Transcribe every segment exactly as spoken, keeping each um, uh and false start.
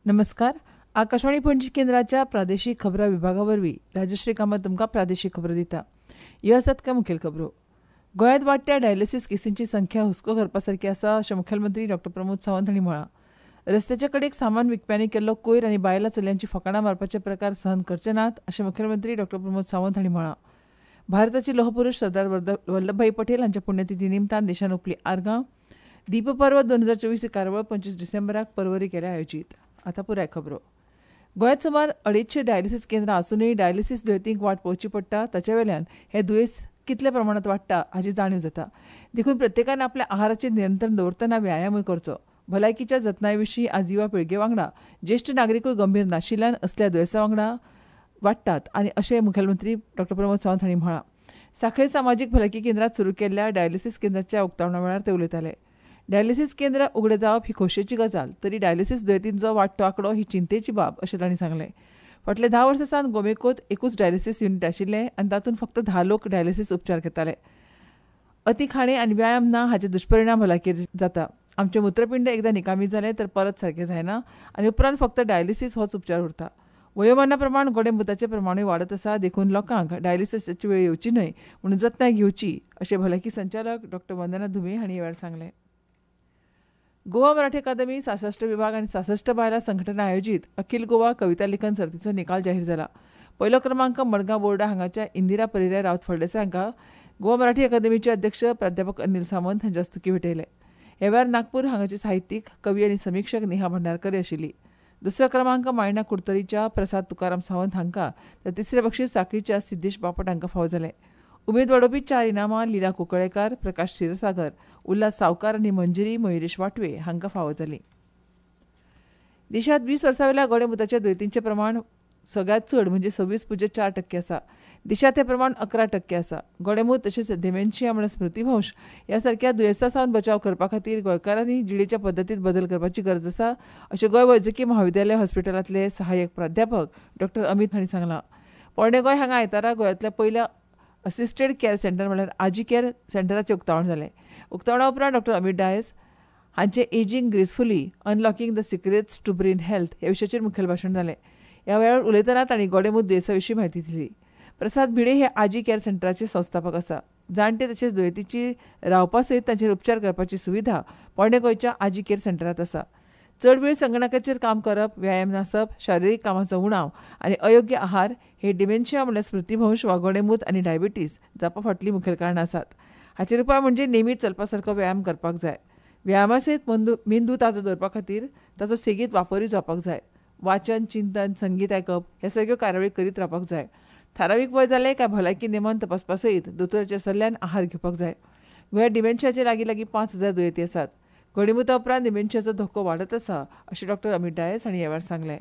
नमस्कार. आकाशवाणी पणजी केंद्राच्या प्रादेशीक खबरां विभागा वरवीं राजश्री कामत तुमकां प्रादेशीक खबरो दिता. ह्यो आसात कांय मुखेल खबरो. गोंयांत वाडट्या डायलिसीस केसींची संख्या हुस्को करपा सारकी आसा अशें मुखेलमंत्री डॉ प्रमोद सावंत हांणी म्हळां. रस्त्याचे कडेक सामान विकप्यांनी केल्लो कोयर आनी बायलां चलयांची फकाणां मारपाचे प्रकार सहन करचे नात अशें मुखेलमंत्री डॉ प्रमोद सावंत हांणी म्हळां. भारताचे लोहपुरुष सरदार वल्लभभाई पटेल हांच्या पुण्यतिथी निमतान देशान ओंपली आर्गां. दीप पर्व दोन हजार चोवीस ही कार्यावळ पंचवीस डिसेंबराक पर्वरी केल्या आयोजीत. आतां पुराय खबरो. गोंयांत सुमार अडीचशे डायलिसीस केंद्रां आसूनय डायलिसीस दुयेंतींक वाट पळोवची पडटा. ताचे वेल्यान हे दुयेंस कितल्या प्रमाणांत वाडटा हाची जाणीव जाता. देखून प्रत्येकान आपल्या आहाराचेर नियंत्रण दवरतना व्यायामूय करचो. भलायकीच्या जतनाये विशीं आज युवा पिळगे वांगडा ज्येश्ठ नागरिकूय गंभीर नाशिल्ल्यान असल्या दुयेंसां वांगडा वाडटात आनी अशें मुखेलमंत्री डॉ प्रमोद सावंत हांणी म्हळां. सांखळे सामाजीक भलायकी केंद्रांत सुरू केल्ल्या डायलिसीस केंद्राच्या उक्तावणा वेळार ते उलयताले. डायलिसीस केंद्र उगडें जावप ही खोशयेची गजाल, तरी डायलिसीस दुयेंतींचो वाडटो आंकडो ही चिंतेची बाब अशें तांणी सांगलें. फाटले धा वर्सां सावन गोमेकोत एकूच डायलिसीस युनिट आशिल्लें आनी तातूंत फक्त धा लोक डायलिसीस उपचार घेताले. अती खाणे आनी व्यायाम ना हाचे दुश्परिणाम भलायकेर जाता. आमचें मुत्रपिंड एकदां निकामी जालें तर परत सारकें जायना आनी उपरांत फक्त डायलिसीस होच उपचार उरता. वयोमाना प्रमाण गोडेमुताचें प्रमाणूय वाडत आसा. देखून लोकांक डायलिसीसाची वेळ येवची न्हय म्हणून जतनाय घेवची अशें भलायकी संचालक डॉ वंदना धुमे हांणी ह्या वेळार सांगलें. गोवा मराठी अकादमी सासश्ट विभाग आनी सासश्ट बायलां संघटना आयोजीत अखिल गोवा कविता लेखन सर्तीचो निकाल जाहीर जाला. पयलो क्रमांक मडगांव बोर्डा हांगाच्या इंदिरा परिराय रावत फळदेसाय हांकां गोवा मराठी अकादमीचे अध्यक्ष प्राध्यापक अनिल सामंत हांचे हस्तुकी भेटयले. ह्या वेळार नागपूर हांगाची साहित्यीक कवी आनी समीक्षक नेहा भंडारकर आशिल्ली. दुसरो क्रमांक मायना कुडतरीच्या प्रसाद तुकाराम सावंत हांकां तर तिसरें बक्षीस सांखळीच्या सिद्धेश बापट हांकां फावो जालें. उमेद वाडोवपी चार इनामां लीला कुंकळेकार, प्रकाश क्षीरसागर, उल्हास सावकार आनी मंजिरी मयुरेश वाटवे हांकां फावो जालीं. देशांत वीस वर्सां वयल्या गोडेमुताच्या दुयेंतींचें प्रमाण सगळ्यांत चड म्हणजे सव्वीस पुज्य चार टक्के आसा. देशांत हें प्रमाण अकरा टक्के आसा. गोडेमूत तशेंच डेमेन्शिया म्हळ्यार स्मृतीभ्रंश ह्या सारक्या दुयेंसां सावन बचाव करपा खातीर गोंयकारांनी जिणेच्या पद्दतींत बदल करपाची गरज आसा अशें गोंय वैजकी महाविद्यालय हॉस्पिटलांतले सहाय्यक प्राध्यापक डॉ अमित हांणी सांगलां. पोरणे गोंय हांगा आयतारा गोंयांतल्या पयल्या असिस्टेड केअर सेंटर म्हळ्यार आजी केअर सेंटराचें उक्तावण जालें. उक्तावणा उपरांत डॉ अमित डायस हांचें aging gracefully unlocking the secrets to brain health ह्या विशयाचेर मुखेल भाशण जालें. ह्या वेळार उलयतना तांणी गोडेमूत दुयेंसा विशीं म्हायती दिली. प्रसाद भिडे हे आजी केअर सेंटराचे संस्थापक आसा. जाणटे तशेंच दुयेंतींची रावपा सयत तांचेर उपचार करपाची सुविधा पोरणे गोंयच्या आजी केअर सेंटरांत आसा. चड वेळ संगणकाचेर काम करप, व्यायाम नासप, शारिरीक कामाचो उणाव आनी अयोग्य आहार हे डिमेन्शिया म्हळ्यार स्मृतीभ्रंश वा गोडेमूत आनी डायबिटीस जावपा फाटलीं मुखेल कारणां आसात. हाचेर उपाय म्हणजे नेमीत चलपा सारको व्यायाम करपाक जाय. व्यायामा सयत मेंदू ताजो दवरपा खातीर ताचो सेगीत वापरूय जावपाक जाय. वाचन, चिंतन, संगीत आयकप हे सगळ्यो कार्यावळी करीत रावपाक जाय. थारावीक वय जालें काय भलायकी नेमान तपासपा सयत दोतोराच्या सल्ल्यान आहार घेवपाक जाय. गोंयांत डिमेन्शियाचे लागीं लागीं पांच हजार दुयेंती आसात. गोडेमुता उपरांत डिमेन्शियाचो धोको वाडत आसा अशें डॉ अमित डायस हांणी ह्या वेळार सांगलें.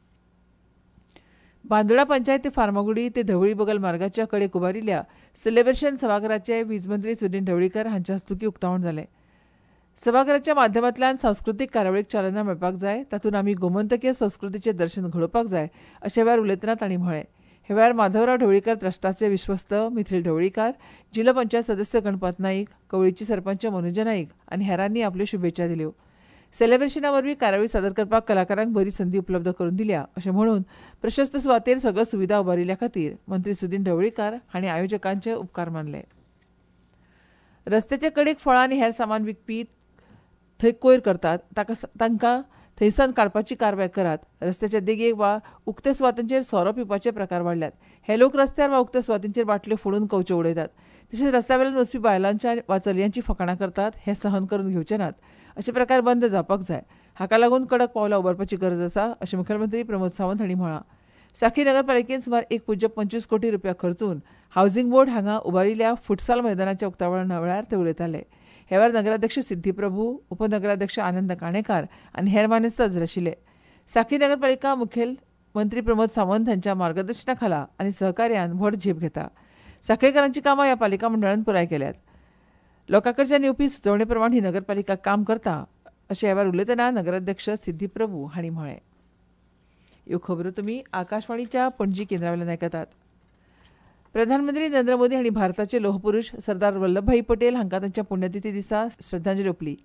बांदोडा पंचायत ते फार्मागुडी ते धवळी बगल मार्गाच्या कडेक उबारिल्ल्या सेलिब्रेशन सभाघराचे वीजमंत्री सुदीन ढवळीकर हांच्या हस्तुकीं उक्तावण जालें. सभाघराच्या माध्यमांतल्यान सांस्कृतीक कार्यावळीक चालना मेळपाक जाय. तातूंत आमी गोमंतकीय संस्कृतीचें दर्शन घडोवपाक जाय अशे वेळार उलयतना तांणी म्हळें. हे वेळार माधवराव ढवळीकर ट्रस्टाचे विश्वस्त मिथिल ढवळीकर, जिल्लो पंचायत सदस्य गणपत नाईक, कवळीची सरपंच मनुजा नाईक आनी हेरांनी आपल्यो शुभेच्छा दिल्यो. सेलिब्रेशना वरवीं कार्यावळी सादर करपाक कलाकारांक बरी संदी उपलब्ध करून दिल्या अशें म्हणून प्रशस्त सुवातेर सगळ्यो सुविधा उबारिल्ल्या खातीर मंत्री सुदीन ढवळीकर हांणी आयोजकांचे उपकार मानले. रस्त्याचे कडेक फळां आनी हेर सामान विकपी थंय कोयर करतात तांकां थंयसान काडपाची कारवाय करात. रस्त्याच्या देगेक वा उक्त्या सुवातांचेर सोरो पिवपाचे प्रकार वाडल्यात. हे लोक रस्त्यार वा उक्त्या सुवातींचेर बाटल्यो फोडून कवच्यो उडयतात. तशेंच रस्त्या वयल्यान वचपी बायलांच्या वा चलयांची फकाणां करतात. हे सहन करून घेवचे नात. अशे प्रकार बंद जावपाक जाय. हाका लागून कडक पावलां उबारपाची गरज आसा अशें मुखेलमंत्री प्रमोद सावंत हांणी म्हळां. सांखळी नगरपालिकेन सुमार एक पुज्य पंचवीस कोटी रुपया खर्चून हावसिंग बोर्ड हांगा उबारिल्ल्या फुटसाल मैदानाच्या उक्तावणा वेळार ते उलयताले. ह्या वेळार नगराध्यक्ष सिद्धी प्रभू, उपनगराध्यक्ष आनंद काणेकार आनी हेर मानेस्त हजर आशिल्ले. सांखळी नगरपालिका मुखेल मंत्री प्रमोद सावंत हांच्या मार्गदर्शना खाला आनी सहकार्यान व्हड झेप घेता. सांखळीकारांची कामां ह्या पालिका मंडळान पुराय केल्यात. लोकांकडच्यान येवपी सुचोवणे प्रमाण ही नगरपालिका काम करता अशें ह्या वेळार उलयतना नगराध्यक्ष सिद्धी प्रभू हांणी म्हळें. ह्यो खबरो तुमी आकाशवाणीच्या पणजी केंद्रा वयल्यान आयकतात. प्रधानमंत्री नरेंद्र मोदी हांणी भारताचे लोहपुरुष सरदार वल्लभभाई पटेल हांकां तांच्या पुण्यतिथी दिसा श्रद्धांजली ओंपली.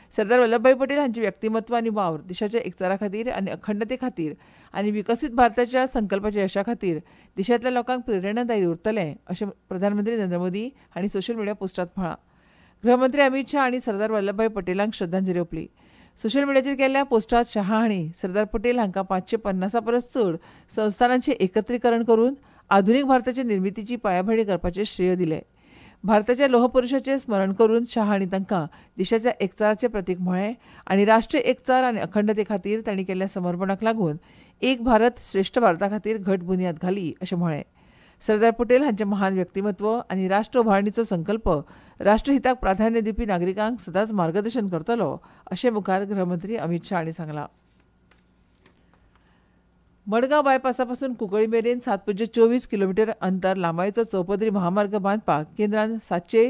सरदार वल्लभभाई पटेल हांचे व्यक्तिमत्व आनी वावर देशाच्या एकचारा खातीर आनी अखंडते खातीर आनी विकसीत भारताच्या संकल्पाच्या यशा खातीर देशांतल्या लोकांक प्रेरणादायी उरतले अशें प्रधानमंत्री नरेंद्र मोदी हांणी सोशल मिडिया पोस्टांत म्हळां. गृहमंत्री अमित शाह हांणी सरदार वल्लभभाई पटेलांक श्रद्धांजली ओंपली. सोशल मिडियाचेर केल्ल्या पोस्टांत शाह हांणी सरदार पटेल हांकां पांचशे पन्नासा परस चड संस्थानांचें एकत्रीकरण करून आधुनीक भारताचे निर्मितीची पायाभरणी करपाचें श्रेय दिलें. भारताच्या लोहपुरुषाचें स्मरण करून शाह हांणी तांकां देशाच्या एकचाराचें प्रतीक म्हळें आनी राष्ट्रीय एकचार आनी अखंडते खातीर तांणी केल्ल्या समर्पणाक लागून एक भारत श्रेष्ठ भारता खातीर घट बुन्याद घाली अशें म्हळें. सरदार पटेल हांचें महान व्यक्तिमत्व आनी राष्ट्र उभारणीचो संकल्प राष्ट्रहिताक प्राधान्य दिवपी नागरिकांक सदांच मार्गदर्शन करतलो अशें मुखार गृहमंत्री अमित शाह हांणी सांगलां. मडगांव बायपासा पासून कुंकळी मेरेन सात पुज्य चोवीस किलोमिटर अंतर लांबायेचो चौपदरी महामार्ग बांदपाक केंद्रान सातशे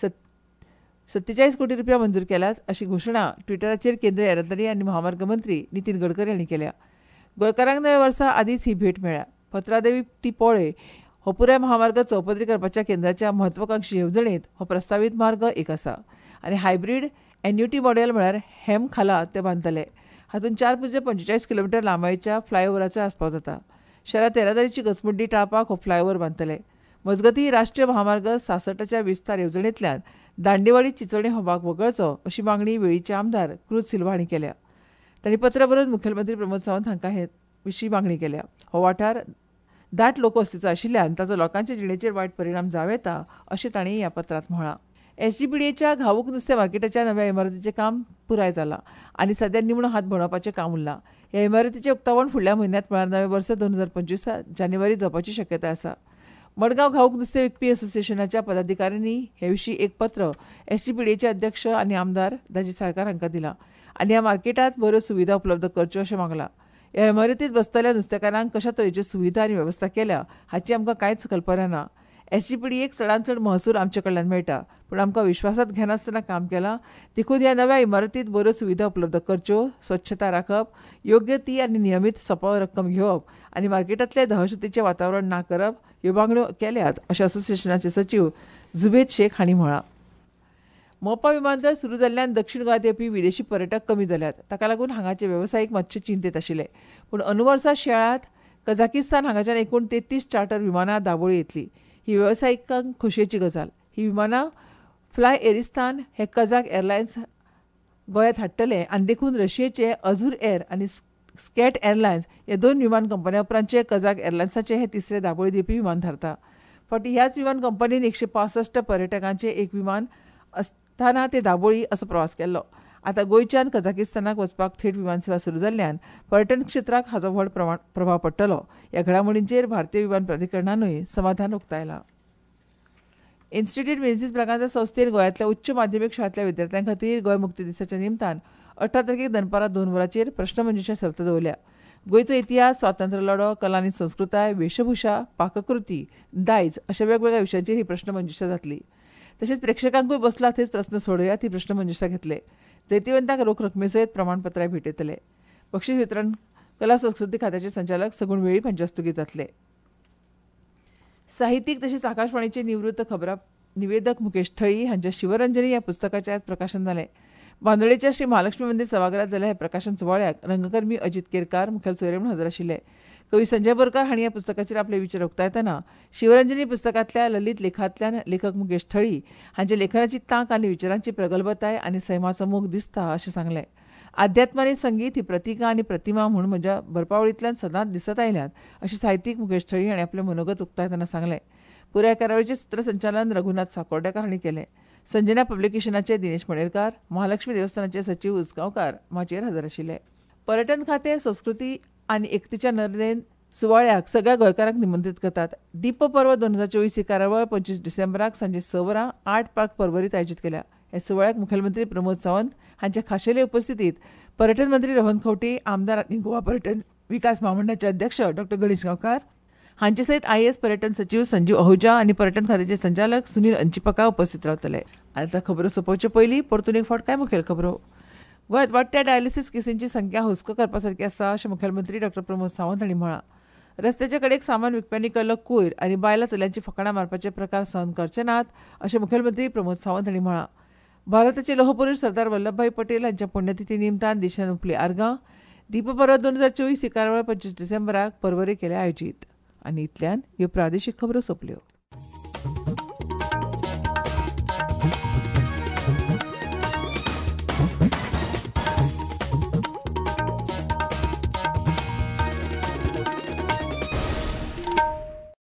सत्तेचाळीस कोटी रुपया मंजूर केल्यात अशी घोशणा ट्विटराचेर केंद्रीय येरादारी आनी महामार्ग मंत्री नितीन गडकरी हांणी केल्या. गोंयकारांक नव्या वर्सा आदींच ही भेट मेळ्ळ्या. पत्रादेवी ती पोळे हो पुराय महामार्ग चौपदरी करपाच्या केंद्राच्या म्हत्वाकांक्षी येवजणेंत हो प्रस्तावीत मार्ग एक आसा आनी हायब्रीड एन्युटी मॉडेल म्हळ्यार हेम खाला ते बांदतले. हातूंत चार पुज्य पंचेचाळीस किलोमिटर लांबायेच्या फ्लायओव्हराचो आस्पाव जाता. शहरांत येरादारीची घसमुड्डी टाळपाक हो फ्लायओव्हर बांदतले. मजगतीं राष्ट्रीय महामार्ग सासष्टच्या विस्तार येवजणेंतल्यान दांडेवाडी चिंचोणे हो भाग वगळचो अशी मागणी वेळीचे आमदार क्रूज सिल्वा हांणी केल्या. तांणी पत्र बरोवन मुखेलमंत्री प्रमोद सावंत हांकां हे विशीं मागणी केल्या. हो वाठार दाट लोकवस्तीचो आशिल्ल्यान ताचो लोकांच्या जिणेचेर वायट परिणाम जावं येता अशें तांणी ह्या पत्रांत म्हळां. एसजीपीडीएच्या घाऊक नुस्तें मार्केटाच्या नव्या इमारतीचें काम पुराय जालां आनी सध्या निमणो हात भोंवडावपाचें काम उरलां. ह्या इमारतीचें उक्तावण फुडल्या म्हयन्यांत म्हळ्यार नवें वर्स दोन हजार पंचवीस जानेवारी जावपाची शक्यताय आसा. मडगांव घाऊक नुस्तें विकपी असोसिएशनाच्या पदाधिकाऱ्यांनी हे विशीं एक पत्र एसजीपीडीएचे अध्यक्ष आनी आमदार दाजी साळकार हांकां दिलां आनी ह्या मार्केटांत बऱ्यो सुविधा उपलब्ध करच्यो अशें मागलां. ह्या इमारतींत बसतल्या नुस्तेकारांक कशा तरेच्यो सुविधा आनी वेवस्था केल्या हाची आमकां कांयच कल्पना ना. एसजीपीडीएक चडांत चड महसूल आमचे कडल्यान मेळटा पूण आमकां विश्वासांत घेनासतना काम केलां. देखून ह्या नव्या इमारतींत बऱ्यो सुविधा उपलब्ध करच्यो, स्वच्छता राखप, योग्य ती आनी नियमीत सपाव रक्कम घेवप आनी मार्केटांतले दहशतीचें वातावरण ना करप ह्यो मागण्यो केल्यात अशें असोसिएशनाचे सचीव जुबेद शेख हांणी म्हळां. मोपा विमानतळ सुरू जाल्ल्यान दक्षिण गोंयांत येवपी विदेशी पर्यटक कमी जाल्यात. ताका लागून हांगाचे वेवसायीक मातशे चिंतेत आशिल्ले. पूण अंदू वर्सा शियाळ्यांत कझाकिस्तान हांगाच्यान एकूण तेत्तीस चार्टर विमानां दाबोळी येतलीं. ही वेवसायिकांक खोशयेची गजाल. ही विमानां फ्लाय एरिस्तान हे कझाक एअरलायन्स गोंयांत हाडटले आनी देखून रशियेचे अझूर एअर आनी स्कॅट एअरलायन्स ह्या दोन विमान कंपन्या उपरांतचे कझाक एअरलायन्साचे हे तिसरे दाबोळी दिवपी विमान थारता. फावटी ह्याच विमान कंपनीन एकशे पासश्ट पर्यटकांचे एक विमान असताना ते दाबोळी असो प्रवास केल्लो. आतां गोंयच्यान कझाकिस्तानाक वचपाक थेट विमान सेवा सुरू जाल्ल्यान पर्यटन क्षेत्राक हाचो व्हड प्रभाव पडटलो. ह्या घडामोडींचेर भारतीय विमान प्राधिकरणानूय समाधान उक्तायलां. इन्स्टिट्यूट मिनेझीस ब्रागांजा संस्थेन गोंयांतल्या उच्च माध्यमीक शाळांतल्या विद्यार्थ्यां खातीर गोंय मुक्ती दिसाच्या निमतान अठरा तारखेक दनपारां दोन वरांचेर प्रश्नमंजुशा सर्त दवरल्या. गोंयचो इतिहास, स्वातंत्र्य लढो, कला आनी संस्कृताय, वेशभूषा, पाककृती, दायज अशा वेगवेगळ्या विशयांचेर ही प्रश्नमंजुशा जातली. तशेंच प्रेक्षकांकूय बसला थंयच प्रस्न सोडोवयात ही प्रश्नमंजुशा घेतले. जैतिवंतांक रोख रकमेसयत प्रमाणपत्राय भेटयतले. बक्षीस वितरण कला संस्कृती खात्याचे संचालक सगूण वेळीप हांचे हस्तुकीत जातले. साहित्यीक तशेंच आकाशवाणीचे निवृत्त खबरां निवेदक मुकेश थळी हांच्या शिवरंजनी ह्या पुस्तकाचें आज प्रकाशन जालें. बांदोडेच्या श्री महालक्ष्मी मंदिर सभाघरांत जाल्ल्या हे प्रकाशन सुवाळ्याक रंगकर्मी अजित केरकार मुखेल सोयरे म्हूण हजर आशिल्ले. कवी संजय बोरकार हांणी ह्या पुस्तकाचेर आपले विचार उक्तायतना शिवरंजनी पुस्तकांतल्या ललीत लेखांतल्यान लेखक मुकेश थळी हांच्या लेखनाची तांक आनी विचारांची प्रगल्भताय आनी सैमाचो मोग दिसता अशें सांगलें. अध्यात्म आनी संगीत ही प्रतिका आनी प्रतिमा म्हूण म्हज्या बरपावळींतल्यान सदांच दिसत आयल्यात अशें साहित्यीक मुकेश थळी हांणी आपलें मनोगत उक्तायतना सांगलें. पुराय कार्यावळीचें सूत्रसंचालन रघुनाथ साकोर्डेकार हांणी केलें. संजना पब्लिकेशनाचे दिनेश मणेरकार, महालक्ष्मी देवस्थानाचे सचीव उसगांवकार माचयेर हजर आशिल्ले. पर्यटन खातें, संस्कृती आनी एकतेच्या नदरेन सुवाळ्याक सगळ्या गोंयकारांक निमंत्रीत करतात. दीप पर्व दोन हजार चोवीस ही कार्यावळ पंचवीस डिसेंबराक सांजे स वरां आठ पार्क पर्वरीत आयोजीत केल्या. ह्या सुवाळ्याक मुखेलमंत्री प्रमोद सावंत हांच्या खाशेले उपस्थितीत पर्यटन मंत्री रोहन खंवटे, आमदार आनी गोवा पर्यटन विकास महामंडळाचे अध्यक्ष डॉक्टर गणेश गांवकार हांचे सयत आय एस पर्यटन सचीव संजीव अहुजा आनी पर्यटन खात्याचे संचालक सुनील अंचिपका उपस्थित रावतले. आतां खबरो सोंपोवचे पयलीं परतून एक फावट कांय मुखेल खबरो. गोंयांत वाडट्या डायलिसीस केसींची संख्या हुस्को करपा सारकी आसा अशें मुखेलमंत्री डॉक्टर प्रमोद सावंत हांणी म्हळां. रस्त्याचे कडेक सामान विकप्यांनी केल्लो कयर आनी बायलां चलयांची फकाणां मारपाचे प्रकार सहन करचे नात अशें मुखेलमंत्री प्रमोद सावंत हांणी म्हळां. भारताचे लोहपुरुष सरदार वल्लभभाई पटेल हांच्या पुण्यतिथी निमतान देशान आपली आर्गां दीपपर्व दोन हजार चोवीस ही कार्यावळ पंचवीस डिसेंबराक परवरे केल्या आयोजीत. आनी इतल्यान ह्यो प्रादेशीक खबरो सोंपल्यो.